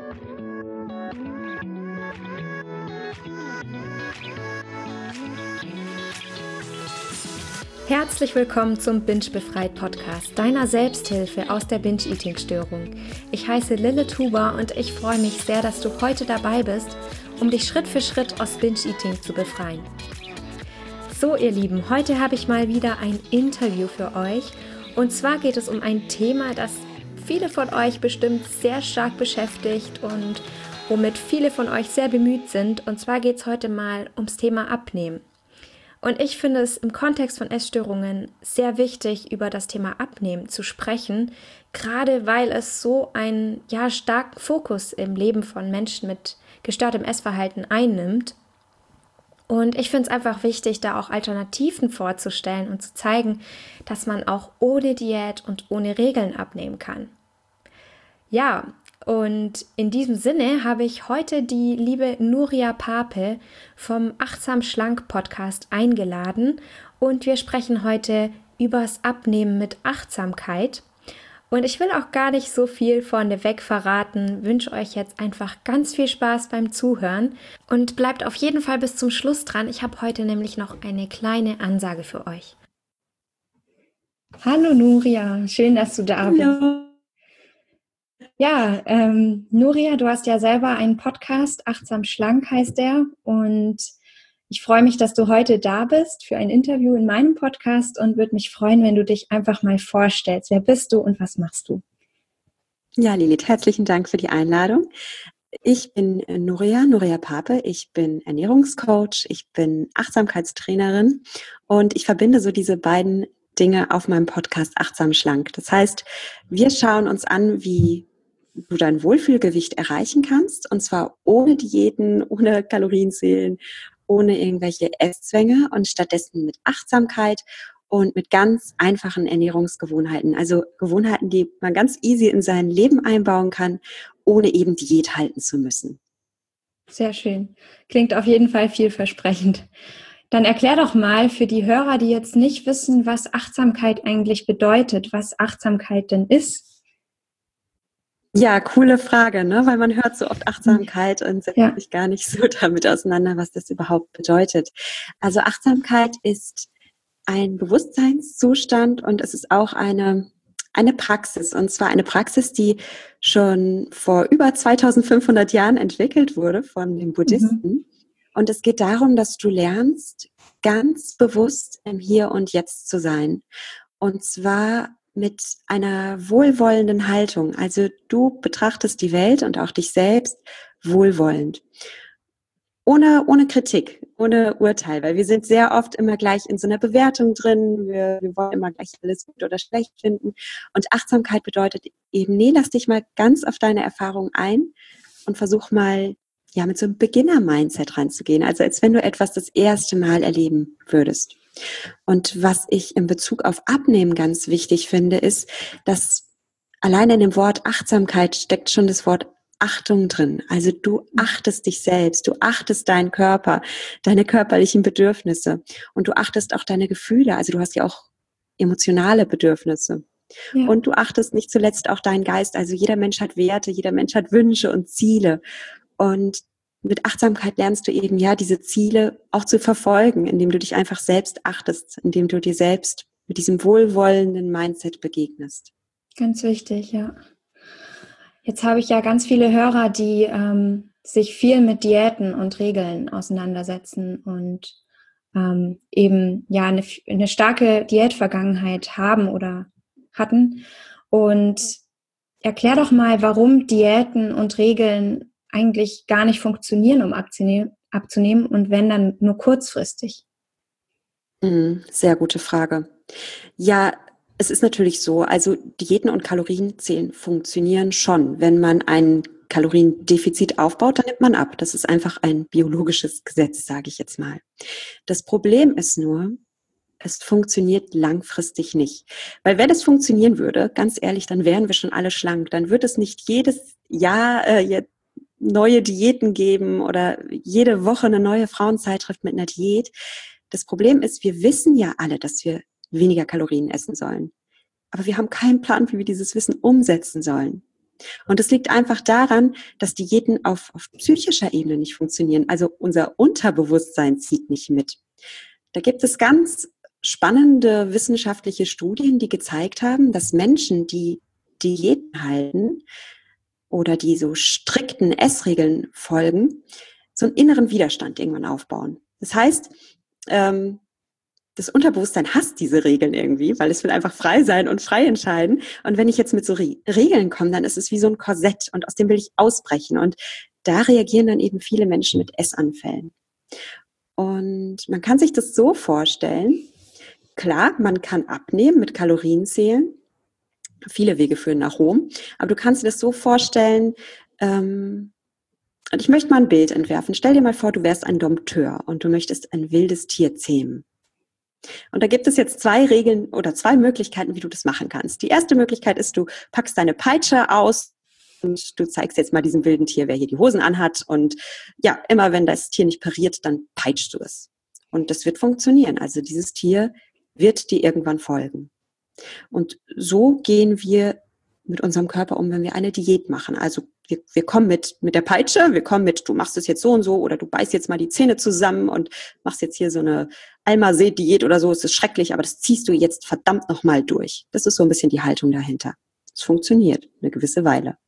Herzlich willkommen zum Binge Befreit Podcast, deiner Selbsthilfe aus der Binge-Eating-Störung. Ich heiße Lilith Huber und ich freue mich sehr, dass du heute dabei bist, um dich Schritt für Schritt aus Binge-Eating zu befreien. So, ihr Lieben, heute habe ich mal wieder ein Interview für euch. Und zwar geht es um ein Thema, das viele von euch bestimmt sehr stark beschäftigt und womit viele von euch sehr bemüht sind. Und zwar geht es heute mal ums Thema Abnehmen. Und ich finde es im Kontext von Essstörungen sehr wichtig, über das Thema Abnehmen zu sprechen, gerade weil es so einen starken Fokus im Leben von Menschen mit gestörtem Essverhalten einnimmt. Und ich finde es einfach wichtig, da auch Alternativen vorzustellen und zu zeigen, dass man auch ohne Diät und ohne Regeln abnehmen kann. Ja, und in diesem Sinne habe ich heute die liebe Nuria Pape vom Achtsam Schlank Podcast eingeladen und wir sprechen heute übers Abnehmen mit Achtsamkeit. Und ich will auch gar nicht so viel vorneweg verraten, wünsche euch jetzt einfach ganz viel Spaß beim Zuhören und bleibt auf jeden Fall bis zum Schluss dran. Ich habe heute nämlich noch eine kleine Ansage für euch. Hallo Nuria, schön, dass du da bist. Hallo. Ja, Nuria, du hast ja selber einen Podcast, Achtsam Schlank heißt der, und ich freue mich, dass du heute da bist für ein Interview in meinem Podcast und würde mich freuen, wenn du dich einfach mal vorstellst. Wer bist du und was machst du? Ja, Lilith, herzlichen Dank für die Einladung. Ich bin Nuria Pape, ich bin Ernährungscoach, ich bin Achtsamkeitstrainerin und ich verbinde so diese beiden Dinge auf meinem Podcast Achtsam Schlank. Das heißt, wir schauen uns an, wie du dein Wohlfühlgewicht erreichen kannst, und zwar ohne Diäten, ohne Kalorienzählen, ohne irgendwelche Esszwänge und stattdessen mit Achtsamkeit und mit ganz einfachen Ernährungsgewohnheiten. Also Gewohnheiten, die man ganz easy in sein Leben einbauen kann, ohne eben Diät halten zu müssen. Sehr schön. Klingt auf jeden Fall vielversprechend. Dann erklär doch mal für die Hörer, die jetzt nicht wissen, was Achtsamkeit eigentlich bedeutet, was Achtsamkeit denn ist. Ja, coole Frage, ne? Weil man hört so oft Achtsamkeit und setzt sich gar nicht so damit auseinander, was das überhaupt bedeutet. Also Achtsamkeit ist ein Bewusstseinszustand und es ist auch eine Praxis, und zwar eine Praxis, die schon vor über 2500 Jahren entwickelt wurde von den Buddhisten. Und es geht darum, dass du lernst, ganz bewusst im Hier und Jetzt zu sein. Und zwar mit einer wohlwollenden Haltung. Also du betrachtest die Welt und auch dich selbst wohlwollend. Ohne Kritik, ohne Urteil, weil wir sind sehr oft immer gleich in so einer Bewertung drin. Wir wollen immer gleich alles gut oder schlecht finden. Und Achtsamkeit bedeutet eben, nee, lass dich mal ganz auf deine Erfahrung ein und versuch mal, mit so einem Beginner-Mindset ranzugehen. Also als wenn du etwas das erste Mal erleben würdest. Und was ich in Bezug auf Abnehmen ganz wichtig finde, ist, dass allein in dem Wort Achtsamkeit steckt schon das Wort Achtung drin. Also du achtest dich selbst, du achtest deinen Körper, deine körperlichen Bedürfnisse und du achtest auch deine Gefühle. Also du hast ja auch emotionale Bedürfnisse. Ja. Und du achtest nicht zuletzt auch deinen Geist. Also jeder Mensch hat Werte, jeder Mensch hat Wünsche und Ziele. Und mit Achtsamkeit lernst du eben diese Ziele auch zu verfolgen, indem du dich einfach selbst achtest, indem du dir selbst mit diesem wohlwollenden Mindset begegnest. Ganz wichtig, ja. Jetzt habe ich ja ganz viele Hörer, die sich viel mit Diäten und Regeln auseinandersetzen und eben eine starke Diätvergangenheit haben oder hatten. Und erklär doch mal, warum Diäten und Regeln eigentlich gar nicht funktionieren, um abzunehmen und wenn, dann nur kurzfristig. Sehr gute Frage. Ja, es ist natürlich so, also Diäten und Kalorienzählen funktionieren schon. Wenn man ein Kaloriendefizit aufbaut, dann nimmt man ab. Das ist einfach ein biologisches Gesetz, sage ich jetzt mal. Das Problem ist nur, es funktioniert langfristig nicht. Weil wenn es funktionieren würde, ganz ehrlich, dann wären wir schon alle schlank. Dann wird es nicht jedes Jahr neue Diäten geben oder jede Woche eine neue Frauenzeitschrift mit einer Diät. Das Problem ist, wir wissen ja alle, dass wir weniger Kalorien essen sollen. Aber wir haben keinen Plan, wie wir dieses Wissen umsetzen sollen. Und es liegt einfach daran, dass Diäten auf psychischer Ebene nicht funktionieren. Also unser Unterbewusstsein zieht nicht mit. Da gibt es ganz spannende wissenschaftliche Studien, die gezeigt haben, dass Menschen, die Diäten halten oder die so strikten Essregeln folgen, so einen inneren Widerstand irgendwann aufbauen. Das heißt, das Unterbewusstsein hasst diese Regeln irgendwie, weil es will einfach frei sein und frei entscheiden. Und wenn ich jetzt mit so Regeln komme, dann ist es wie so ein Korsett und aus dem will ich ausbrechen. Und da reagieren dann eben viele Menschen mit Essanfällen. Und man kann sich das so vorstellen, klar, man kann abnehmen mit Kalorienzählen. Viele Wege führen nach Rom. Aber du kannst dir das so vorstellen, und ich möchte mal ein Bild entwerfen. Stell dir mal vor, du wärst ein Dompteur und du möchtest ein wildes Tier zähmen. Und da gibt es jetzt 2 Regeln oder 2 Möglichkeiten, wie du das machen kannst. Die erste Möglichkeit ist, du packst deine Peitsche aus und du zeigst jetzt mal diesem wilden Tier, wer hier die Hosen anhat. Und ja, immer wenn das Tier nicht pariert, dann peitschst du es. Und das wird funktionieren. Also dieses Tier wird dir irgendwann folgen. Und so gehen wir mit unserem Körper um, wenn wir eine Diät machen. Also wir kommen mit der Peitsche, wir kommen mit, du machst es jetzt so und so oder du beißt jetzt mal die Zähne zusammen und machst jetzt hier so eine Almased-Diät oder so, es ist schrecklich, aber das ziehst du jetzt verdammt nochmal durch. Das ist so ein bisschen die Haltung dahinter. Es funktioniert eine gewisse Weile.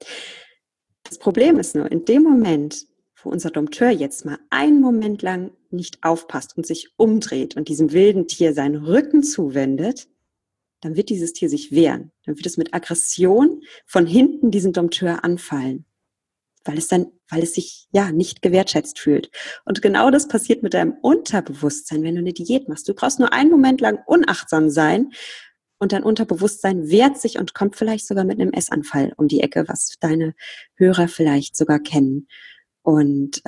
Das Problem ist nur, in dem Moment, wo unser Dompteur jetzt mal einen Moment lang nicht aufpasst und sich umdreht und diesem wilden Tier seinen Rücken zuwendet, dann wird dieses Tier sich wehren. Dann wird es mit Aggression von hinten diesen Dompteur anfallen, weil es sich ja nicht gewertschätzt fühlt. Und genau das passiert mit deinem Unterbewusstsein, wenn du eine Diät machst. Du brauchst nur einen Moment lang unachtsam sein und dein Unterbewusstsein wehrt sich und kommt vielleicht sogar mit einem Essanfall um die Ecke, was deine Hörer vielleicht sogar kennen. Und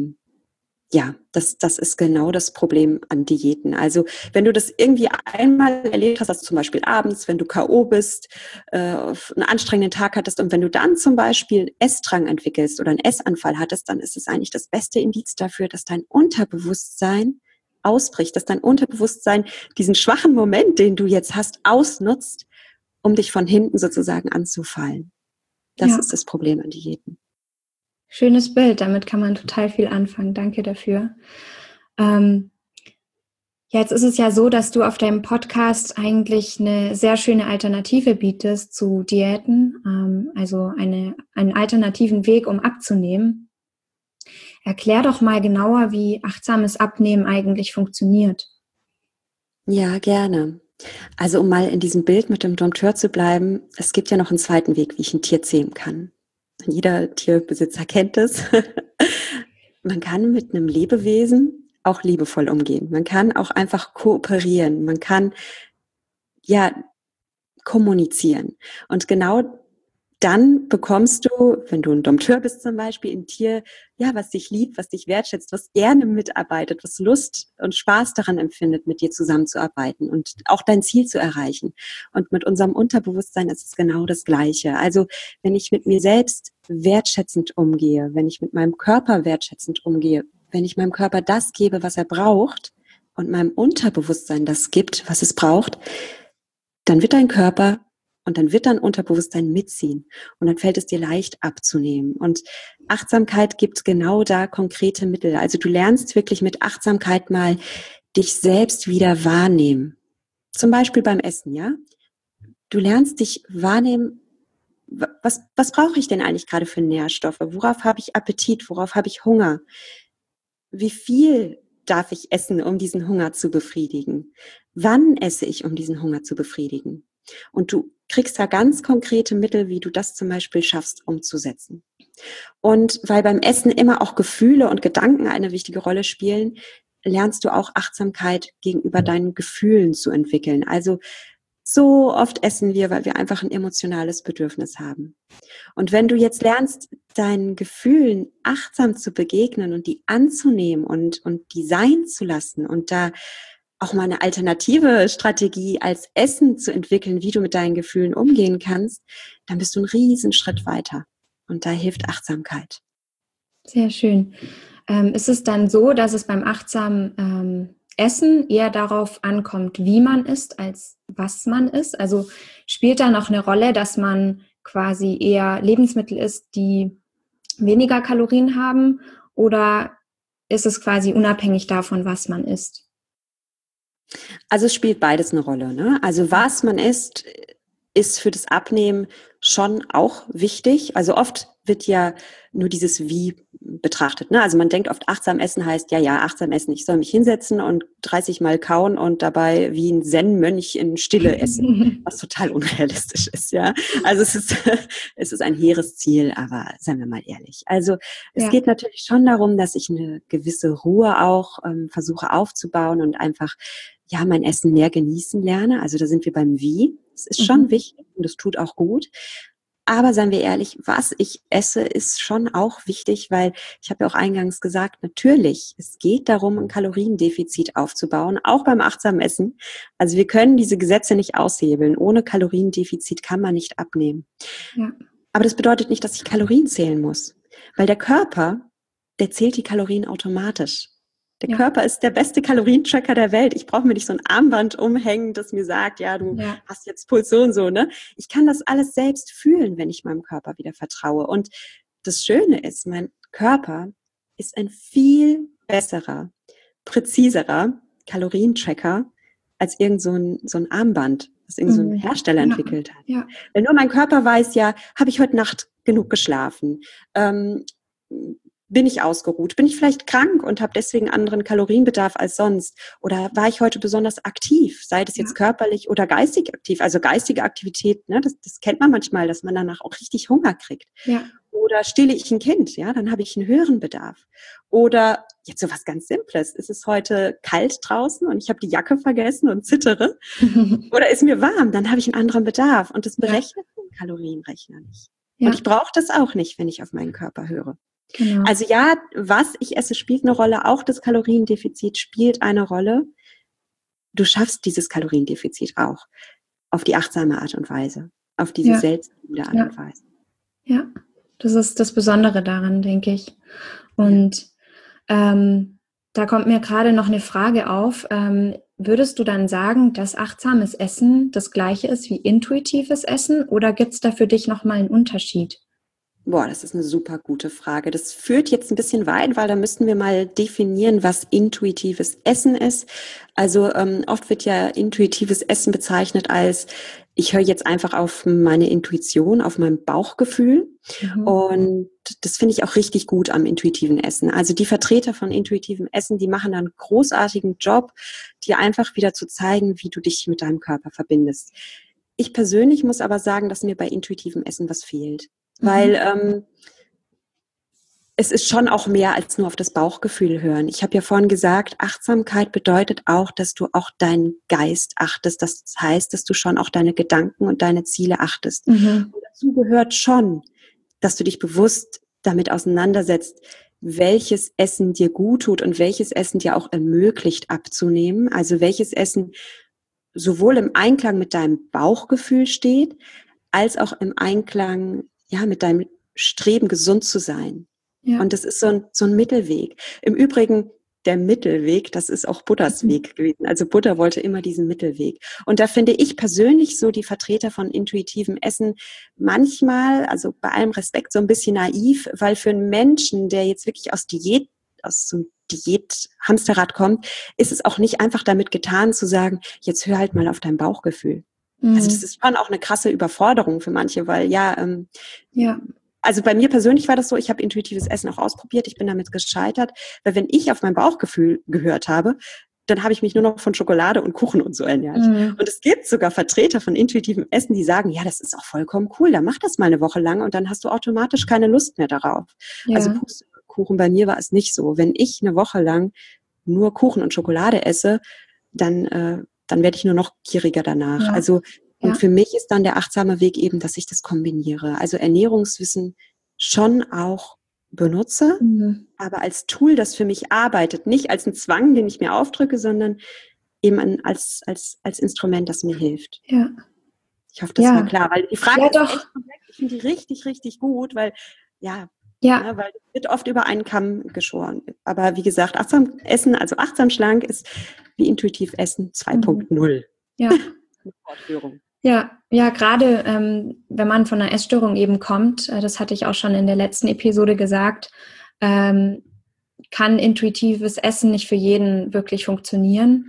ja, das ist genau das Problem an Diäten. Also wenn du das irgendwie einmal erlebt hast, also zum Beispiel abends, wenn du K.O. bist, einen anstrengenden Tag hattest und wenn du dann zum Beispiel Essdrang entwickelst oder einen Essanfall hattest, dann ist es eigentlich das beste Indiz dafür, dass dein Unterbewusstsein ausbricht, dass dein Unterbewusstsein diesen schwachen Moment, den du jetzt hast, ausnutzt, um dich von hinten sozusagen anzufallen. Das ist das Problem an Diäten. Schönes Bild, damit kann man total viel anfangen. Danke dafür. Jetzt ist es ja so, dass du auf deinem Podcast eigentlich eine sehr schöne Alternative bietest zu Diäten, also einen alternativen Weg, um abzunehmen. Erklär doch mal genauer, wie achtsames Abnehmen eigentlich funktioniert. Ja, gerne. Also um mal in diesem Bild mit dem Dompteur zu bleiben, es gibt ja noch einen zweiten Weg, wie ich ein Tier zähmen kann. Jeder Tierbesitzer kennt es. Man kann mit einem Lebewesen auch liebevoll umgehen. Man kann auch einfach kooperieren. Man kann ja kommunizieren. Und genau dann bekommst du, wenn du ein Dompteur bist zum Beispiel, ein Tier, ja, was dich liebt, was dich wertschätzt, was gerne mitarbeitet, was Lust und Spaß daran empfindet, mit dir zusammenzuarbeiten und auch dein Ziel zu erreichen. Und mit unserem Unterbewusstsein ist es genau das Gleiche. Also wenn ich mit mir selbst wertschätzend umgehe, wenn ich mit meinem Körper wertschätzend umgehe, wenn ich meinem Körper das gebe, was er braucht und meinem Unterbewusstsein das gibt, was es braucht, dann wird dein Körper und dann wird dein Unterbewusstsein mitziehen und dann fällt es dir leicht abzunehmen. Und Achtsamkeit gibt genau da konkrete Mittel. Also du lernst wirklich mit Achtsamkeit mal dich selbst wieder wahrnehmen. Zum Beispiel beim Essen, ja? Du lernst dich wahrnehmen, was brauche ich denn eigentlich gerade für Nährstoffe? Worauf habe ich Appetit? Worauf habe ich Hunger? Wie viel darf ich essen, um diesen Hunger zu befriedigen? Wann esse ich, um diesen Hunger zu befriedigen? Und du kriegst da ganz konkrete Mittel, wie du das zum Beispiel schaffst, umzusetzen. Und weil beim Essen immer auch Gefühle und Gedanken eine wichtige Rolle spielen, lernst du auch Achtsamkeit gegenüber deinen Gefühlen zu entwickeln. Also so oft essen wir, weil wir einfach ein emotionales Bedürfnis haben. Und wenn du jetzt lernst, deinen Gefühlen achtsam zu begegnen und die anzunehmen und die sein zu lassen und da auch mal eine alternative Strategie als Essen zu entwickeln, wie du mit deinen Gefühlen umgehen kannst, dann bist du einen riesen Schritt weiter. Und da hilft Achtsamkeit. Sehr schön. Ist es dann so, dass es beim achtsamen Essen eher darauf ankommt, wie man isst, als was man isst? Also spielt da noch eine Rolle, dass man quasi eher Lebensmittel isst, die weniger Kalorien haben, oder ist es quasi unabhängig davon, was man isst? Also es spielt beides eine Rolle, ne? Also was man isst, ist für das Abnehmen schon auch wichtig. Also oft wird ja nur dieses Wie betrachtet, ne? Also man denkt oft, achtsam essen heißt, ja, achtsam essen. Ich soll mich hinsetzen und 30 Mal kauen und dabei wie ein Zen-Mönch in Stille essen, was total unrealistisch ist, ja. Also es ist ein hehres Ziel, aber seien wir mal ehrlich. Also es geht natürlich schon darum, dass ich eine gewisse Ruhe auch versuche aufzubauen und einfach mein Essen mehr genießen lerne. Also da sind wir beim Wie. Es ist schon wichtig und es tut auch gut. Aber seien wir ehrlich, was ich esse, ist schon auch wichtig, weil ich habe ja auch eingangs gesagt, natürlich, es geht darum, ein Kaloriendefizit aufzubauen, auch beim achtsamen Essen. Also wir können diese Gesetze nicht aushebeln. Ohne Kaloriendefizit kann man nicht abnehmen. Ja. Aber das bedeutet nicht, dass ich Kalorien zählen muss, weil der Körper, der zählt die Kalorien automatisch. Der Körper ist der beste Kalorientracker der Welt. Ich brauche mir nicht so ein Armband umhängen, das mir sagt, du hast jetzt Puls so und so, ne? Ich kann das alles selbst fühlen, wenn ich meinem Körper wieder vertraue. Und das Schöne ist, mein Körper ist ein viel besserer, präziserer Kalorientracker als irgend so ein Armband, das irgend so ein Hersteller entwickelt hat. Ja. Wenn nur mein Körper weiß, habe ich heute Nacht genug geschlafen? Bin ich ausgeruht? Bin ich vielleicht krank und habe deswegen anderen Kalorienbedarf als sonst? Oder war ich heute besonders aktiv, sei das jetzt körperlich oder geistig aktiv? Also geistige Aktivität, ne, das kennt man manchmal, dass man danach auch richtig Hunger kriegt. Ja. Oder stille ich ein Kind, dann habe ich einen höheren Bedarf. Oder jetzt so was ganz Simples, ist es heute kalt draußen und ich habe die Jacke vergessen und zittere? Oder ist mir warm, dann habe ich einen anderen Bedarf. Und das berechnet den Kalorienrechner nicht. Ja. Und ich brauche das auch nicht, wenn ich auf meinen Körper höre. Genau. Also was ich esse, spielt eine Rolle. Auch das Kaloriendefizit spielt eine Rolle. Du schaffst dieses Kaloriendefizit auch auf die achtsame Art und Weise, auf diese selbstliebende Art und Weise. Ja, das ist das Besondere daran, denke ich. Und da kommt mir gerade noch eine Frage auf. Würdest du dann sagen, dass achtsames Essen das Gleiche ist wie intuitives Essen, oder gibt es da für dich nochmal einen Unterschied? Boah, das ist eine super gute Frage. Das führt jetzt ein bisschen weit, weil da müssten wir mal definieren, was intuitives Essen ist. Also oft wird ja intuitives Essen bezeichnet als, ich höre jetzt einfach auf meine Intuition, auf mein Bauchgefühl. Und das finde ich auch richtig gut am intuitiven Essen. Also die Vertreter von intuitivem Essen, die machen da einen großartigen Job, dir einfach wieder zu zeigen, wie du dich mit deinem Körper verbindest. Ich persönlich muss aber sagen, dass mir bei intuitivem Essen was fehlt. Weil es ist schon auch mehr als nur auf das Bauchgefühl hören. Ich habe ja vorhin gesagt, Achtsamkeit bedeutet auch, dass du auch deinen Geist achtest. Das heißt, dass du schon auch deine Gedanken und deine Ziele achtest. Und dazu gehört schon, dass du dich bewusst damit auseinandersetzt, welches Essen dir gut tut und welches Essen dir auch ermöglicht abzunehmen. Also welches Essen sowohl im Einklang mit deinem Bauchgefühl steht, als auch im Einklang mit deinem Streben, gesund zu sein. Ja. Und das ist so ein Mittelweg. Im Übrigen, der Mittelweg, das ist auch Buddhas Weg gewesen. Also Buddha wollte immer diesen Mittelweg. Und da finde ich persönlich so die Vertreter von intuitivem Essen manchmal, also bei allem Respekt, so ein bisschen naiv, weil für einen Menschen, der jetzt wirklich aus so einem Diät-Hamsterrad kommt, ist es auch nicht einfach damit getan zu sagen, jetzt hör halt mal auf dein Bauchgefühl. Also das ist schon auch eine krasse Überforderung für manche, weil also bei mir persönlich war das so, ich habe intuitives Essen auch ausprobiert, ich bin damit gescheitert, weil wenn ich auf mein Bauchgefühl gehört habe, dann habe ich mich nur noch von Schokolade und Kuchen und so ernährt. Und es gibt sogar Vertreter von intuitivem Essen, die sagen, ja, das ist auch vollkommen cool, dann mach das mal eine Woche lang und dann hast du automatisch keine Lust mehr darauf. Ja. Also Pustekuchen, bei mir war es nicht so. Wenn ich eine Woche lang nur Kuchen und Schokolade esse, dann werde ich nur noch gieriger danach. Ja. Also und für mich ist dann der achtsame Weg eben, dass ich das kombiniere. Also Ernährungswissen schon auch benutze, aber als Tool, das für mich arbeitet. Nicht als ein Zwang, den ich mir aufdrücke, sondern eben als Instrument, das mir hilft. Ja. Ich hoffe, das war klar. Weil die Frage ist echt komplex. Ich finde die richtig, richtig gut, weil weil es wird oft über einen Kamm geschoren. Aber wie gesagt, achtsam Essen, also achtsam schlank, ist wie intuitiv Essen 2.0. Ja. Fortführung. Ja, gerade wenn man von einer Essstörung eben kommt, das hatte ich auch schon in der letzten Episode gesagt, kann intuitives Essen nicht für jeden wirklich funktionieren.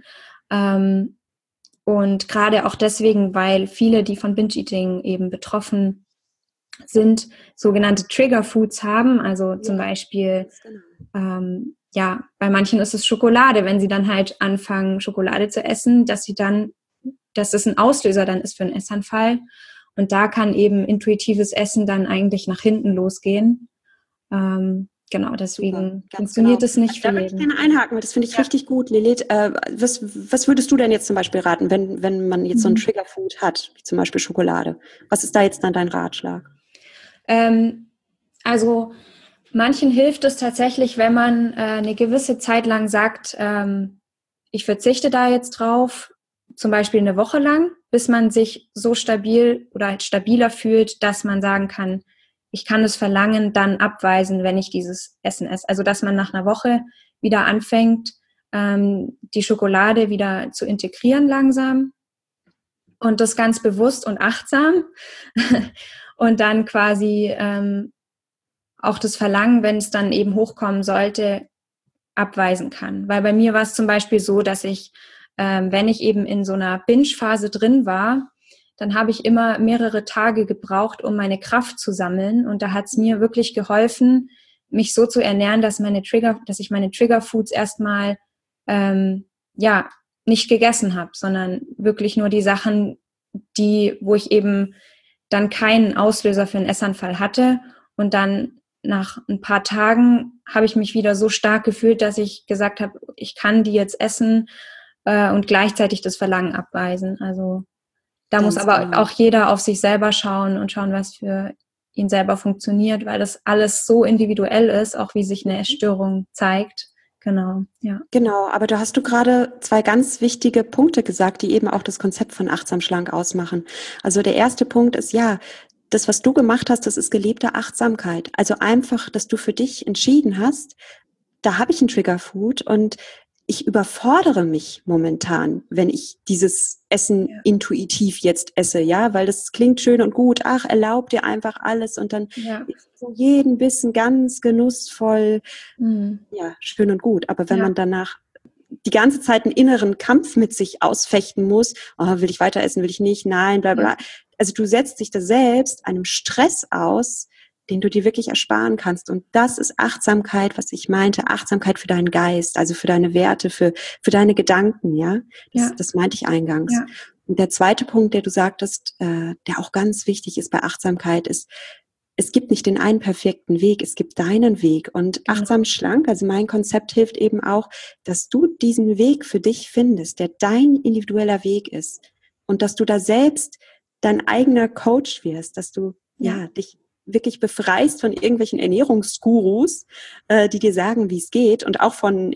Und gerade auch deswegen, weil viele, die von Binge-Eating eben betroffen sind, sogenannte Trigger-Foods haben. Also zum Beispiel, bei manchen ist es Schokolade, wenn sie dann halt anfangen, Schokolade zu essen, dass es ein Auslöser dann ist für einen Essanfall. Und da kann eben intuitives Essen dann eigentlich nach hinten losgehen. Genau, deswegen funktioniert es nicht für jeden. Da würde ich gerne einhaken, weil das finde ich richtig gut. Lilith, was würdest du denn jetzt zum Beispiel raten, wenn man jetzt so ein Triggerfood hat, wie zum Beispiel Schokolade? Was ist da jetzt dann dein Ratschlag? Also manchen hilft es tatsächlich, wenn man eine gewisse Zeit lang sagt, ich verzichte da jetzt drauf, zum Beispiel eine Woche lang, bis man sich so stabil oder halt stabiler fühlt, dass man sagen kann, ich kann das Verlangen dann abweisen, wenn ich dieses Essen esse. Also dass man nach einer Woche wieder anfängt, die Schokolade wieder zu integrieren langsam und das ganz bewusst und achtsam und dann quasi auch das Verlangen, wenn es dann eben hochkommen sollte, abweisen kann. Weil bei mir war es zum Beispiel so, dass ich, wenn ich eben in so einer Binge-Phase drin war, dann habe ich immer mehrere Tage gebraucht, um meine Kraft zu sammeln. Und da hat es mir wirklich geholfen, mich so zu ernähren, dass ich meine Trigger-Foods erstmal nicht gegessen habe, sondern wirklich nur die Sachen, wo ich eben dann keinen Auslöser für einen Essanfall hatte. Und dann nach ein paar Tagen habe ich mich wieder so stark gefühlt, dass ich gesagt habe, ich kann die jetzt essen und gleichzeitig das Verlangen abweisen. Also da muss aber auch jeder auf sich selber schauen und schauen, was für ihn selber funktioniert, weil das alles so individuell ist, auch wie sich eine Essstörung zeigt. Genau, ja. Genau, aber da hast du gerade 2 ganz wichtige Punkte gesagt, die eben auch das Konzept von achtsam schlank ausmachen. Also der erste Punkt ist, das, was du gemacht hast, das ist gelebte Achtsamkeit. Also einfach, dass du für dich entschieden hast, da habe ich ein Triggerfood und ich überfordere mich momentan, wenn ich dieses Essen intuitiv jetzt esse, weil das klingt schön und gut. Ach, erlaub dir einfach alles und dann so jeden Bissen ganz genussvoll. Schön und gut. Aber wenn man danach die ganze Zeit einen inneren Kampf mit sich ausfechten muss, will ich weiter essen, will ich nicht, nein, bla bla. Also du setzt dich da selbst einem Stress aus, den du dir wirklich ersparen kannst. Und das ist Achtsamkeit, was ich meinte, Achtsamkeit für deinen Geist, also für deine Werte, für deine Gedanken, Das meinte ich eingangs. Ja. Und der zweite Punkt, der du sagtest, der auch ganz wichtig ist bei Achtsamkeit, ist, es gibt nicht den einen perfekten Weg, es gibt deinen Weg. Und achtsam schlank, also mein Konzept hilft eben auch, dass du diesen Weg für dich findest, der dein individueller Weg ist. Und dass du da selbst dein eigener Coach wirst, dass du dich wirklich befreist von irgendwelchen Ernährungsgurus, die dir sagen, wie es geht, und auch von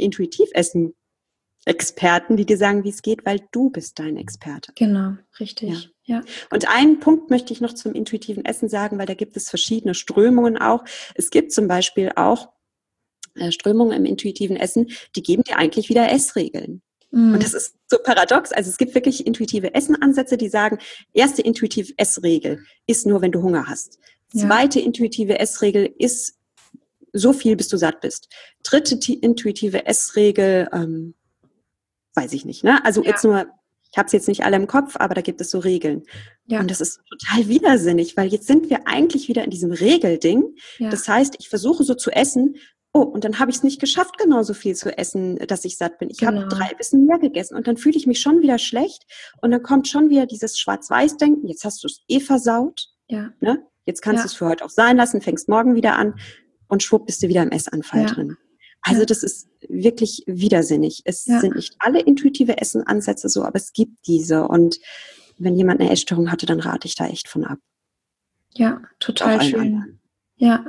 Intuitivessen-Experten, die dir sagen, wie es geht, weil du bist dein Experte. Genau, richtig. Ja. Und einen Punkt möchte ich noch zum intuitiven Essen sagen, weil da gibt es verschiedene Strömungen auch. Es gibt zum Beispiel auch Strömungen im intuitiven Essen, die geben dir eigentlich wieder Essregeln. Und das ist so paradox. Also es gibt wirklich intuitive Essenansätze, die sagen, erste intuitive Essregel ist nur, wenn du Hunger hast. Zweite intuitive Essregel ist so viel, bis du satt bist. Dritte intuitive Essregel, weiß ich nicht, ne? Also jetzt nur, ich habe es jetzt nicht alle im Kopf, aber da gibt es so Regeln. Ja. Und das ist total widersinnig, weil jetzt sind wir eigentlich wieder in diesem Regelding. Ja. Das heißt, ich versuche so zu essen, und dann habe ich es nicht geschafft, genauso viel zu essen, dass ich satt bin. Ich habe 3 Bissen mehr gegessen und dann fühle ich mich schon wieder schlecht und dann kommt schon wieder dieses Schwarz-Weiß-Denken, jetzt hast du es versaut, ne? Jetzt kannst du es für heute auch sein lassen, fängst morgen wieder an und schwupp bist du wieder im Essanfall drin. Also das ist wirklich widersinnig. Es sind nicht alle intuitive Essenansätze so, aber es gibt diese. Und wenn jemand eine Essstörung hatte, dann rate ich da echt von ab. Ja, total schön. Anderen. Ja.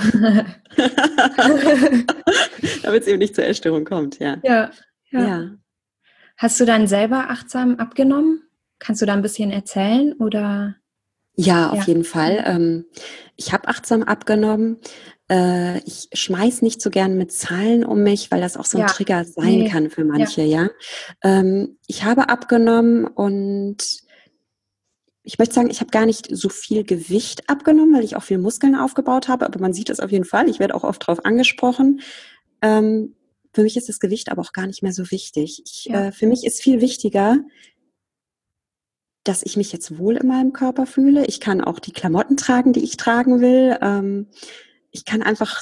Damit es eben nicht zur Essstörung kommt, Ja. Hast du dann selber achtsam abgenommen? Kannst du da ein bisschen erzählen oder? Ja, auf jeden Fall. Ich habe achtsam abgenommen. Ich schmeiß nicht so gern mit Zahlen um mich, weil das auch so ein Trigger sein kann für manche, Ich habe abgenommen und ich möchte sagen, ich habe gar nicht so viel Gewicht abgenommen, weil ich auch viel Muskeln aufgebaut habe, aber man sieht es auf jeden Fall. Ich werde auch oft darauf angesprochen. Für mich ist das Gewicht aber auch gar nicht mehr so wichtig. Für mich ist viel wichtiger, dass ich mich jetzt wohl in meinem Körper fühle. Ich kann auch die Klamotten tragen, die ich tragen will. Ich kann einfach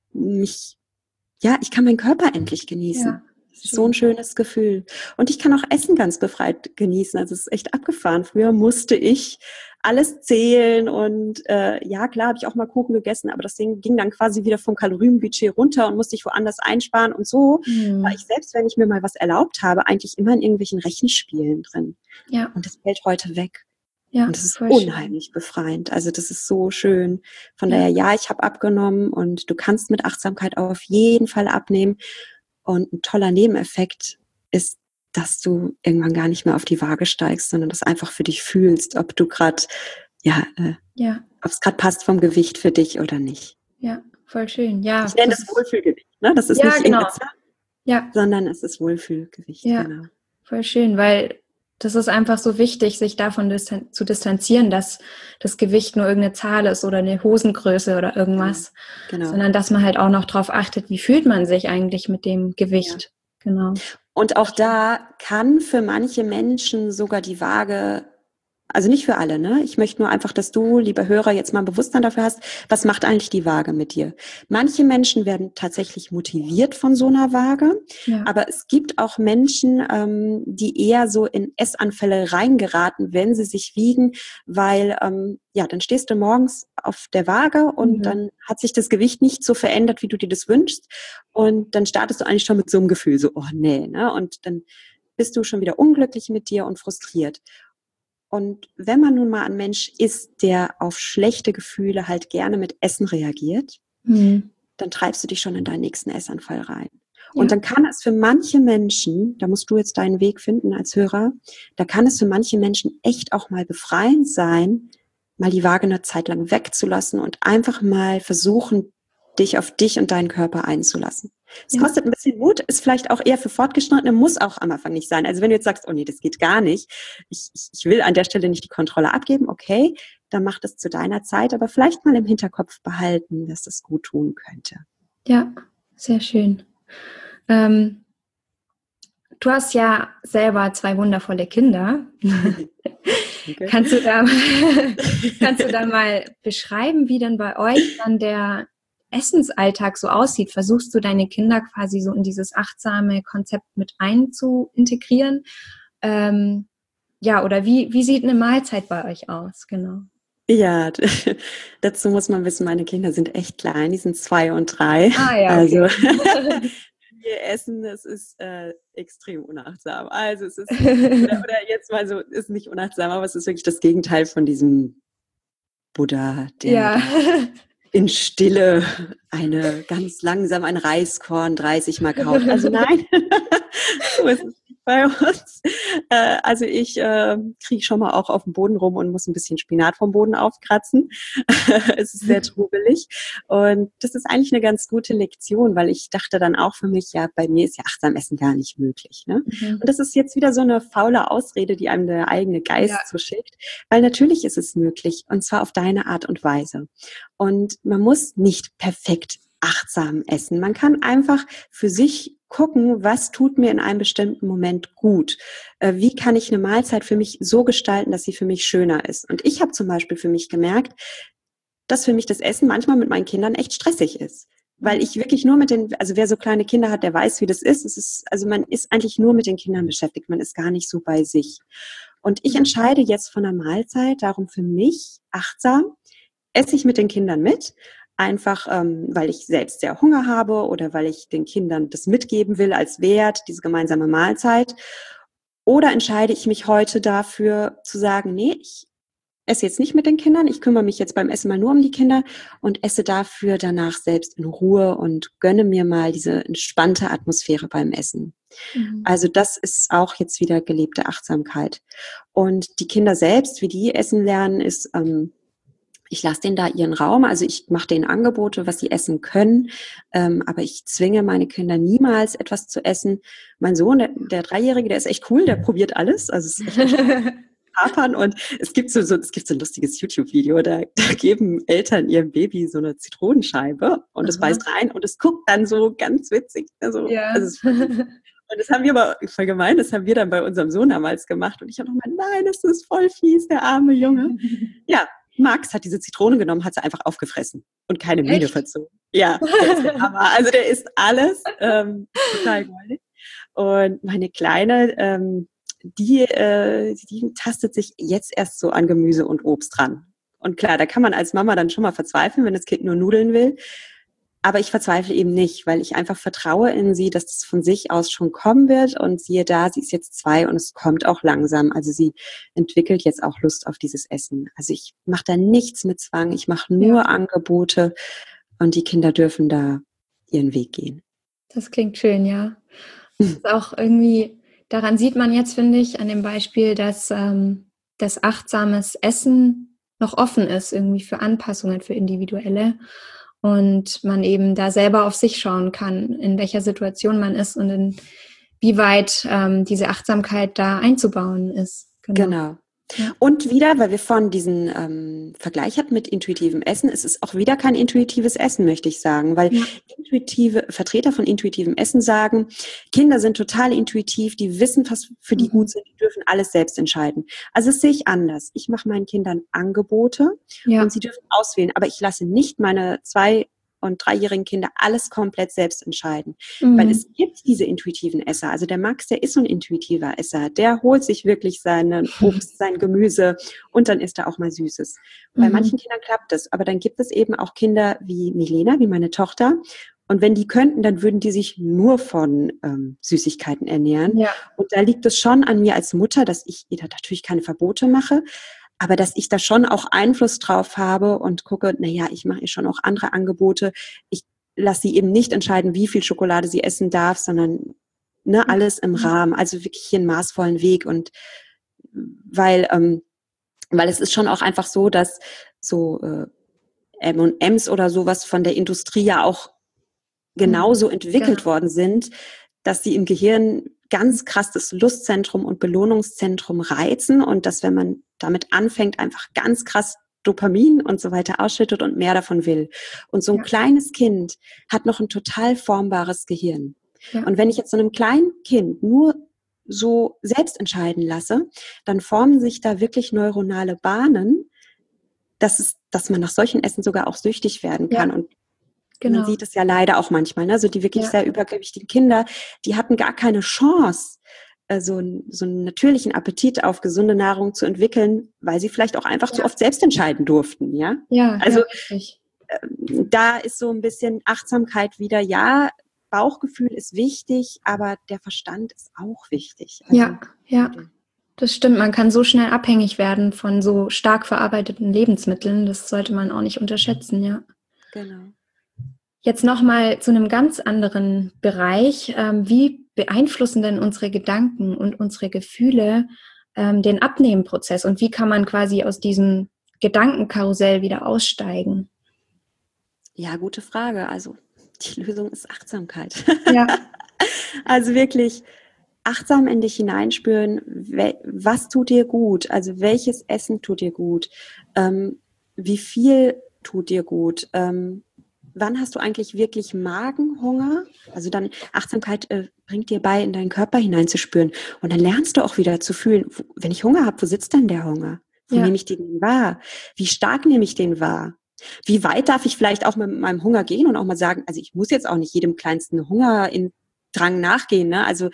ich kann meinen Körper endlich genießen. Ja. Das ist so ein schönes Gefühl. Und ich kann auch Essen ganz befreit genießen. Also es ist echt abgefahren. Früher musste ich alles zählen und klar habe ich auch mal Kuchen gegessen, aber das Ding ging dann quasi wieder vom Kalorienbudget runter und musste ich woanders einsparen und so war ich selbst, wenn ich mir mal was erlaubt habe, eigentlich immer in irgendwelchen Rechenspielen drin. Ja. Und das fällt heute weg. Ja, und das ist unheimlich befreiend. Also das ist so schön. Von daher, ich habe abgenommen und du kannst mit Achtsamkeit auf jeden Fall abnehmen. Und ein toller Nebeneffekt ist, dass du irgendwann gar nicht mehr auf die Waage steigst, sondern das einfach für dich fühlst, ob du gerade, ob es gerade passt vom Gewicht für dich oder nicht. Ja, voll schön. Ja, ich nenne das Wohlfühlgewicht. Ne? Das ist nicht irgendeine Zahl, sondern es ist Wohlfühlgewicht. Ja, genau. Voll schön, weil das ist einfach so wichtig, sich davon zu distanzieren, dass das Gewicht nur irgendeine Zahl ist oder eine Hosengröße oder irgendwas, sondern dass man halt auch noch drauf achtet, wie fühlt man sich eigentlich mit dem Gewicht. Ja. Genau. Und auch da kann für manche Menschen sogar die Waage, also nicht für alle, ne? Ich möchte nur einfach, dass du, lieber Hörer, jetzt mal ein Bewusstsein dafür hast, was macht eigentlich die Waage mit dir? Manche Menschen werden tatsächlich motiviert von so einer Waage, aber es gibt auch Menschen, die eher so in Essanfälle reingeraten, wenn sie sich wiegen, weil, dann stehst du morgens auf der Waage und dann hat sich das Gewicht nicht so verändert, wie du dir das wünschst und dann startest du eigentlich schon mit so einem Gefühl, so, oh nee, ne? Und dann bist du schon wieder unglücklich mit dir und frustriert. Und wenn man nun mal ein Mensch ist, der auf schlechte Gefühle halt gerne mit Essen reagiert, dann treibst du dich schon in deinen nächsten Essanfall rein. Ja. Und dann kann es für manche Menschen, da musst du jetzt deinen Weg finden als Hörer, da kann es für manche Menschen echt auch mal befreiend sein, mal die Waage eine Zeit lang wegzulassen und einfach mal versuchen, dich auf dich und deinen Körper einzulassen. Es kostet ein bisschen Mut, ist vielleicht auch eher für Fortgeschrittene, muss auch am Anfang nicht sein. Also wenn du jetzt sagst, oh nee, das geht gar nicht, ich will an der Stelle nicht die Kontrolle abgeben, okay, dann mach das zu deiner Zeit, aber vielleicht mal im Hinterkopf behalten, dass das gut tun könnte. Ja, sehr schön. Du hast ja selber 2 wundervolle Kinder. Okay. Kannst du da mal beschreiben, wie denn bei euch dann der Essensalltag so aussieht? Versuchst du deine Kinder quasi so in dieses achtsame Konzept mit einzuintegrieren? Oder wie sieht eine Mahlzeit bei euch aus? Genau. Ja, dazu muss man wissen, meine Kinder sind echt klein, die sind 2 und 3. Ah ja, okay. Also wir essen, das ist extrem unachtsam. Also es ist, oder jetzt mal so, ist nicht unachtsam, aber es ist wirklich das Gegenteil von diesem Buddha, der in Stille ganz langsam ein Reiskorn 30 Mal kaut. Also nein, so ist es nicht bei uns. Also ich kriege schon mal auch auf dem Boden rum und muss ein bisschen Spinat vom Boden aufkratzen. Es ist sehr trubelig und das ist eigentlich eine ganz gute Lektion, weil ich dachte dann auch für mich, ja, bei mir ist ja achtsam Essen gar nicht möglich. Ne? Und das ist jetzt wieder so eine faule Ausrede, die einem der eigene Geist zuschickt, weil natürlich ist es möglich und zwar auf deine Art und Weise. Und man muss nicht perfekt achtsam essen. Man kann einfach für sich gucken, was tut mir in einem bestimmten Moment gut. Wie kann ich eine Mahlzeit für mich so gestalten, dass sie für mich schöner ist? Und ich habe zum Beispiel für mich gemerkt, dass für mich das Essen manchmal mit meinen Kindern echt stressig ist. Weil ich wirklich nur also wer so kleine Kinder hat, der weiß, wie das ist. Also man ist eigentlich nur mit den Kindern beschäftigt. Man ist gar nicht so bei sich. Und ich entscheide jetzt von der Mahlzeit darum für mich achtsam, esse ich mit den Kindern mit, einfach weil ich selbst sehr Hunger habe oder weil ich den Kindern das mitgeben will als Wert, diese gemeinsame Mahlzeit. Oder entscheide ich mich heute dafür zu sagen, nee, ich esse jetzt nicht mit den Kindern, ich kümmere mich jetzt beim Essen mal nur um die Kinder und esse dafür danach selbst in Ruhe und gönne mir mal diese entspannte Atmosphäre beim Essen. Also das ist auch jetzt wieder gelebte Achtsamkeit. Und die Kinder selbst, wie die essen lernen, ist ich lasse denen da ihren Raum, also ich mache denen Angebote, was sie essen können, aber ich zwinge meine Kinder niemals etwas zu essen. Mein Sohn, der 3-Jährige, der ist echt cool, der probiert alles, also es ist echt hapern. Und es gibt so ein lustiges YouTube-Video, da geben Eltern ihrem Baby so eine Zitronenscheibe und es beißt rein und es guckt dann so ganz witzig. Also es ist und das haben wir aber voll gemein, das haben wir dann bei unserem Sohn damals gemacht. Und ich habe nochmal, nein, das ist voll fies, der arme Junge. Ja, Max hat diese Zitrone genommen, hat sie einfach aufgefressen und keine Miene verzogen. Ja, der ist der Hammer. Also der isst alles, total goldig. Und meine Kleine, die tastet sich jetzt erst so an Gemüse und Obst dran. Und klar, da kann man als Mama dann schon mal verzweifeln, wenn das Kind nur Nudeln will. Aber ich verzweifle eben nicht, weil ich einfach vertraue in sie, dass das von sich aus schon kommen wird. Und siehe da, sie ist jetzt 2 und es kommt auch langsam. Also sie entwickelt jetzt auch Lust auf dieses Essen. Also ich mache da nichts mit Zwang, ich mache nur Angebote und die Kinder dürfen da ihren Weg gehen. Das klingt schön, ja. Das ist auch irgendwie, daran sieht man jetzt, finde ich, an dem Beispiel, dass das achtsames Essen noch offen ist, irgendwie für Anpassungen, für individuelle. Und man eben da selber auf sich schauen kann, in welcher Situation man ist und inwieweit diese Achtsamkeit da einzubauen ist. Genau. Ja. Und wieder, weil wir vorhin diesen Vergleich hatten mit intuitivem Essen, es ist auch wieder kein intuitives Essen, möchte ich sagen, weil Vertreter von intuitivem Essen sagen, Kinder sind total intuitiv, die wissen, was für die gut sind, die dürfen alles selbst entscheiden. Also das sehe ich anders. Ich mache meinen Kindern Angebote und sie dürfen auswählen, aber ich lasse nicht meine 2- und 3-jährigen Kinder alles komplett selbst entscheiden. Weil es gibt diese intuitiven Esser. Also der Max, der ist so ein intuitiver Esser. Der holt sich wirklich seinen Obst, sein Gemüse und dann isst er auch mal Süßes. Bei manchen Kindern klappt das. Aber dann gibt es eben auch Kinder wie Milena, wie meine Tochter. Und wenn die könnten, dann würden die sich nur von Süßigkeiten ernähren. Ja. Und da liegt es schon an mir als Mutter, dass ich ihr da natürlich keine Verbote mache, aber dass ich da schon auch Einfluss drauf habe und gucke, naja, ich mache ihr schon auch andere Angebote. Ich lasse sie eben nicht entscheiden, wie viel Schokolade sie essen darf, sondern alles im Rahmen, also wirklich hier einen maßvollen Weg. Und weil es ist schon auch einfach so, dass so M&Ms oder sowas von der Industrie ja auch genauso entwickelt worden sind, dass sie im Gehirn ganz krass das Lustzentrum und Belohnungszentrum reizen und dass, wenn man damit anfängt, einfach ganz krass Dopamin und so weiter ausschüttet und mehr davon will. Und so ein kleines Kind hat noch ein total formbares Gehirn. Ja. Und wenn ich jetzt so einem kleinen Kind nur so selbst entscheiden lasse, dann formen sich da wirklich neuronale Bahnen, dass man nach solchen Essen sogar auch süchtig werden kann. Und man sieht es ja leider auch manchmal, ne? Also die wirklich sehr übergewichtigen Kinder, die hatten gar keine Chance, so einen natürlichen Appetit auf gesunde Nahrung zu entwickeln, weil sie vielleicht auch einfach zu oft selbst entscheiden durften, ja? Ja, also da ist so ein bisschen Achtsamkeit wieder, Bauchgefühl ist wichtig, aber der Verstand ist auch wichtig. Also, ja. Das stimmt, man kann so schnell abhängig werden von so stark verarbeiteten Lebensmitteln, das sollte man auch nicht unterschätzen, ja. Genau. Jetzt nochmal zu einem ganz anderen Bereich. Wie beeinflussen denn unsere Gedanken und unsere Gefühle den Abnehmprozess? Und wie kann man quasi aus diesem Gedankenkarussell wieder aussteigen? Ja, gute Frage. Also die Lösung ist Achtsamkeit. Ja. Also wirklich achtsam in dich hineinspüren, was tut dir gut? Also welches Essen tut dir gut? Wie viel tut dir gut? Wann hast du eigentlich wirklich Magenhunger? Also dann Achtsamkeit bringt dir bei, in deinen Körper hineinzuspüren. Und dann lernst du auch wieder zu fühlen, wenn ich Hunger habe, wo sitzt denn der Hunger? Wo nehme ich den wahr? Wie stark nehme ich den wahr? Wie weit darf ich vielleicht auch mit meinem Hunger gehen und auch mal sagen, also ich muss jetzt auch nicht jedem kleinsten Hungerdrang nachgehen, ne? Also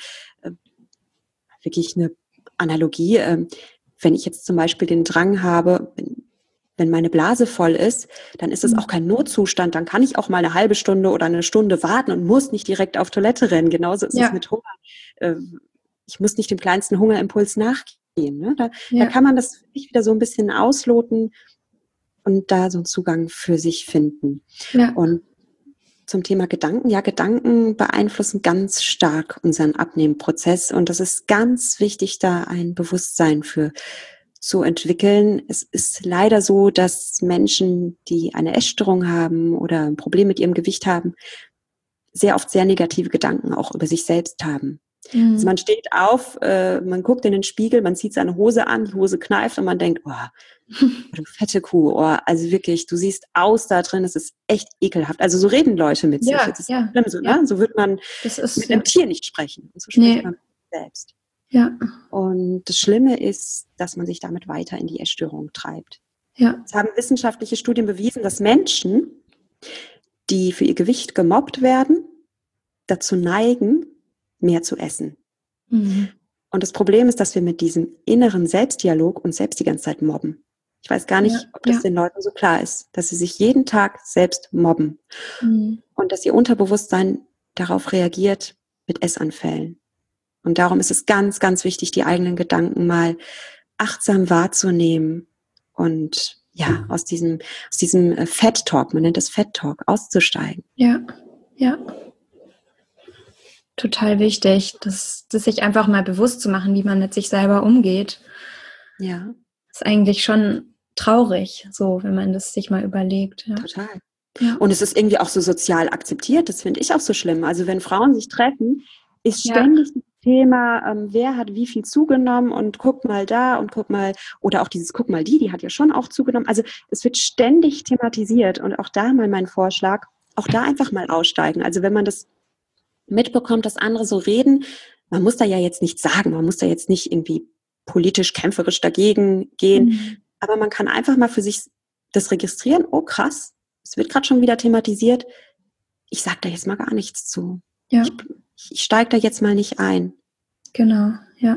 wirklich eine Analogie. Wenn ich jetzt zum Beispiel den Drang habe, wenn meine Blase voll ist, dann ist es auch kein Notzustand. Dann kann ich auch mal eine halbe Stunde oder eine Stunde warten und muss nicht direkt auf Toilette rennen. Genauso ist es mit Hunger. Ich muss nicht dem kleinsten Hungerimpuls nachgehen. Ne? Da kann man das wieder so ein bisschen ausloten und da so einen Zugang für sich finden. Ja. Und zum Thema Gedanken. Ja, Gedanken beeinflussen ganz stark unseren Abnehmprozess. Und das ist ganz wichtig, da ein Bewusstsein für zu entwickeln. Es ist leider so, dass Menschen, die eine Essstörung haben oder ein Problem mit ihrem Gewicht haben, sehr oft sehr negative Gedanken auch über sich selbst haben. Also man steht auf, man guckt in den Spiegel, man zieht seine Hose an, die Hose kneift und man denkt, du fette Kuh, also wirklich, du siehst aus da drin, es ist echt ekelhaft. Also so reden Leute mit sich. Das ist schlimm so, ne? So wird man mit einem Tier nicht sprechen. Und so spricht man mit sich selbst. Ja. Und das Schlimme ist, dass man sich damit weiter in die Essstörung treibt. Ja. Es haben wissenschaftliche Studien bewiesen, dass Menschen, die für ihr Gewicht gemobbt werden, dazu neigen, mehr zu essen. Und das Problem ist, dass wir mit diesem inneren Selbstdialog uns selbst die ganze Zeit mobben. Ich weiß gar nicht, ob das den Leuten so klar ist, dass sie sich jeden Tag selbst mobben und dass ihr Unterbewusstsein darauf reagiert mit Essanfällen. Und darum ist es ganz, ganz wichtig, die eigenen Gedanken mal achtsam wahrzunehmen und aus diesem Fat Talk, man nennt das Fat Talk, auszusteigen. Ja. Total wichtig, das sich einfach mal bewusst zu machen, wie man mit sich selber umgeht. Ja. Ist eigentlich schon traurig, so, wenn man das sich mal überlegt. Ja. Total. Ja. Und es ist irgendwie auch so sozial akzeptiert, das finde ich auch so schlimm. Also wenn Frauen sich treffen, ist ständig das Thema, wer hat wie viel zugenommen und guck mal da und guck mal, oder auch dieses guck mal, die hat ja schon auch zugenommen. Also es wird ständig thematisiert und auch da mal mein Vorschlag, auch da einfach mal aussteigen. Also wenn man das mitbekommt, dass andere so reden, man muss da ja jetzt nichts sagen, man muss da jetzt nicht irgendwie politisch kämpferisch dagegen gehen, aber man kann einfach mal für sich das registrieren, oh krass, es wird gerade schon wieder thematisiert, ich sage da jetzt mal gar nichts zu. Ja. Ich steige da jetzt mal nicht ein. Genau, ja.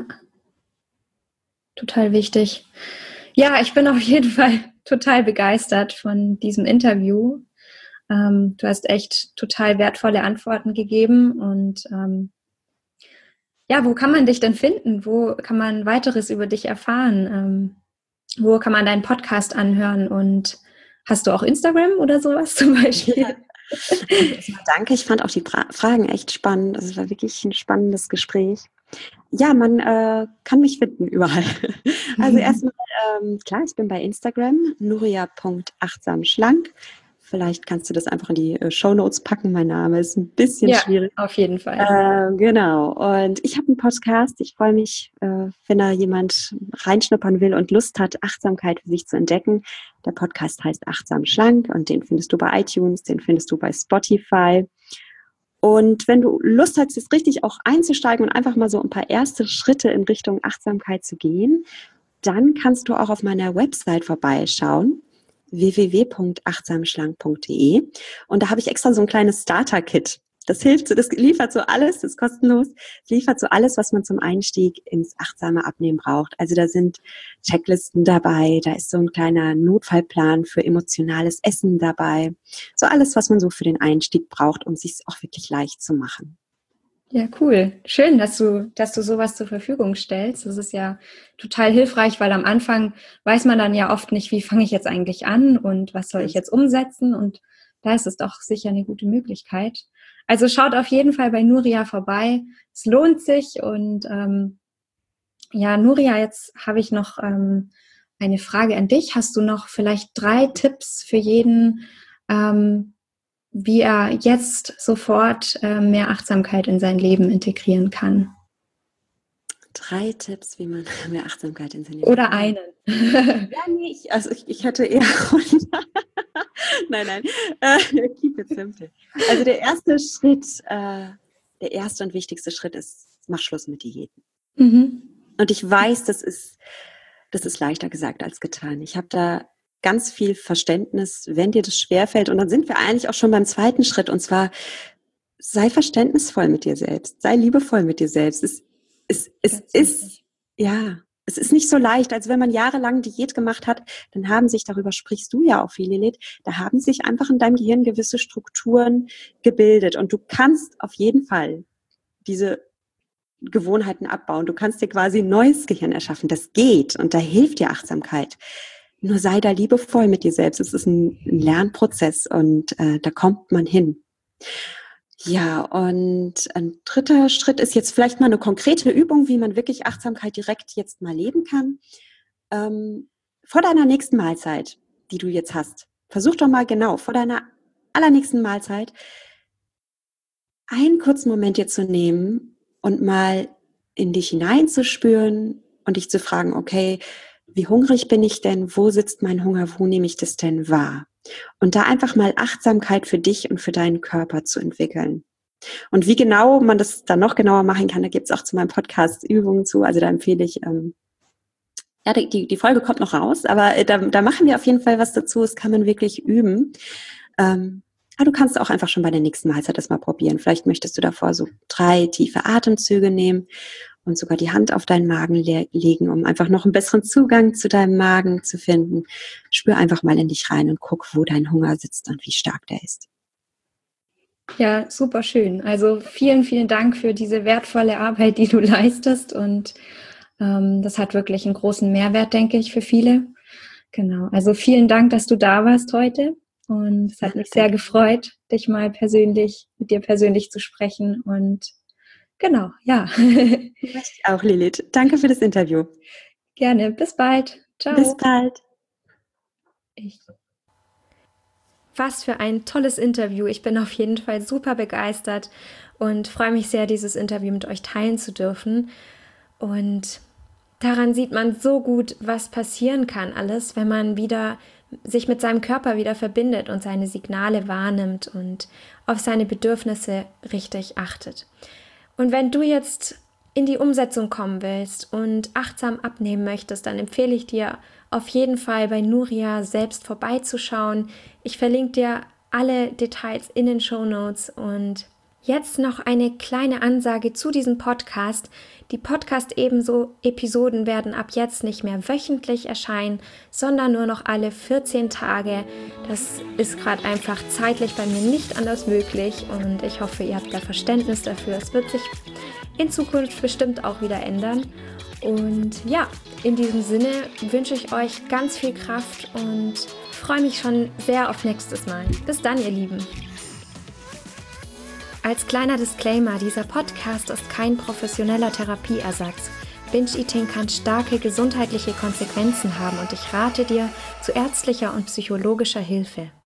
Total wichtig. Ja, ich bin auf jeden Fall total begeistert von diesem Interview. Du hast echt total wertvolle Antworten gegeben und wo kann man dich denn finden? Wo kann man weiteres über dich erfahren? Wo kann man deinen Podcast anhören? Und hast du auch Instagram oder sowas zum Beispiel? Ja. Danke, ich fand auch die Fragen echt spannend. Also es war wirklich ein spannendes Gespräch. Ja, man kann mich finden überall. Also erstmal, klar, ich bin bei Instagram, nuria.achtsamschlank. Vielleicht kannst du das einfach in die Shownotes packen. Mein Name ist ein bisschen schwierig. Auf jeden Fall. Genau. Und ich habe einen Podcast. Ich freue mich, wenn da jemand reinschnuppern will und Lust hat, Achtsamkeit für sich zu entdecken. Der Podcast heißt Achtsam Schlank und den findest du bei iTunes, den findest du bei Spotify. Und wenn du Lust hast, jetzt richtig auch einzusteigen und einfach mal so ein paar erste Schritte in Richtung Achtsamkeit zu gehen, dann kannst du auch auf meiner Website vorbeischauen. www.achtsamschlank.de und da habe ich extra so ein kleines Starter-Kit. Das hilft so, das liefert so alles, das ist kostenlos, das liefert so alles, was man zum Einstieg ins achtsame Abnehmen braucht. Also da sind Checklisten dabei, da ist so ein kleiner Notfallplan für emotionales Essen dabei. So alles, was man so für den Einstieg braucht, um es sich auch wirklich leicht zu machen. Ja, cool. Schön, dass du sowas zur Verfügung stellst. Das ist ja total hilfreich, weil am Anfang weiß man dann ja oft nicht, wie fange ich jetzt eigentlich an und was soll ich jetzt umsetzen, und da ist es doch sicher eine gute Möglichkeit. Also schaut auf jeden Fall bei Nuria vorbei. Es lohnt sich und Nuria, jetzt habe ich noch eine Frage an dich. Hast du noch vielleicht 3 Tipps für jeden, wie er jetzt sofort mehr Achtsamkeit in sein Leben integrieren kann? 3 Tipps, wie man mehr Achtsamkeit in sein Leben Oder einen. Ja, nee, ich hätte eher... Nein, keep it simple. Also der erste und wichtigste Schritt ist, mach Schluss mit Diäten. Und ich weiß, das ist leichter gesagt als getan. Ich habe da ganz viel Verständnis, wenn dir das schwerfällt. Und dann sind wir eigentlich auch schon beim zweiten Schritt. Und zwar, sei verständnisvoll mit dir selbst. Sei liebevoll mit dir selbst. Es ist nicht so leicht, als wenn man jahrelang Diät gemacht hat, dann haben sich, darüber sprichst du ja auch viel, Lilith, da haben sich einfach in deinem Gehirn gewisse Strukturen gebildet. Und du kannst auf jeden Fall diese Gewohnheiten abbauen. Du kannst dir quasi ein neues Gehirn erschaffen. Das geht und da hilft dir Achtsamkeit. Nur sei da liebevoll mit dir selbst. Es ist ein Lernprozess und da kommt man hin. Ja, und ein dritter Schritt ist jetzt vielleicht mal eine konkrete Übung, wie man wirklich Achtsamkeit direkt jetzt mal leben kann. Vor deiner nächsten Mahlzeit, die du jetzt hast, versuch doch mal genau vor deiner allernächsten Mahlzeit einen kurzen Moment dir zu nehmen und mal in dich hineinzuspüren und dich zu fragen, okay, wie hungrig bin ich denn? Wo sitzt mein Hunger? Wo nehme ich das denn wahr? Und da einfach mal Achtsamkeit für dich und für deinen Körper zu entwickeln. Und wie genau man das dann noch genauer machen kann, da gibt es auch zu meinem Podcast Übungen zu. Also da empfehle ich, ja, die Folge kommt noch raus, aber da machen wir auf jeden Fall was dazu. Das kann man wirklich üben. Aber du kannst auch einfach schon bei der nächsten Mahlzeit das mal probieren. Vielleicht möchtest du davor so 3 tiefe Atemzüge nehmen und sogar die Hand auf deinen Magen legen, um einfach noch einen besseren Zugang zu deinem Magen zu finden. Spür einfach mal in dich rein und guck, wo dein Hunger sitzt und wie stark der ist. Ja, super schön. Also vielen, vielen Dank für diese wertvolle Arbeit, die du leistest, und das hat wirklich einen großen Mehrwert, denke ich, für viele. Genau. Also vielen Dank, dass du da warst heute, und es hat mich sehr gefreut, mit dir persönlich zu sprechen, und genau, ja. Ich auch, Lilith. Danke für das Interview. Gerne. Bis bald. Ciao. Bis bald. Was für ein tolles Interview. Ich bin auf jeden Fall super begeistert und freue mich sehr, dieses Interview mit euch teilen zu dürfen. Und daran sieht man so gut, was passieren kann alles, wenn man wieder sich mit seinem Körper wieder verbindet und seine Signale wahrnimmt und auf seine Bedürfnisse richtig achtet. Und wenn du jetzt in die Umsetzung kommen willst und achtsam abnehmen möchtest, dann empfehle ich dir auf jeden Fall bei Nuria selbst vorbeizuschauen. Ich verlinke dir alle Details in den Shownotes. Und jetzt noch eine kleine Ansage zu diesem Podcast. Die Podcast-Episoden werden ab jetzt nicht mehr wöchentlich erscheinen, sondern nur noch alle 14 Tage. Das ist gerade einfach zeitlich bei mir nicht anders möglich, und ich hoffe, ihr habt da Verständnis dafür. Es wird sich in Zukunft bestimmt auch wieder ändern. Und ja, in diesem Sinne wünsche ich euch ganz viel Kraft und freue mich schon sehr auf nächstes Mal. Bis dann, ihr Lieben. Als kleiner Disclaimer, dieser Podcast ist kein professioneller Therapieersatz. Binge-Eating kann starke gesundheitliche Konsequenzen haben, und ich rate dir zu ärztlicher und psychologischer Hilfe.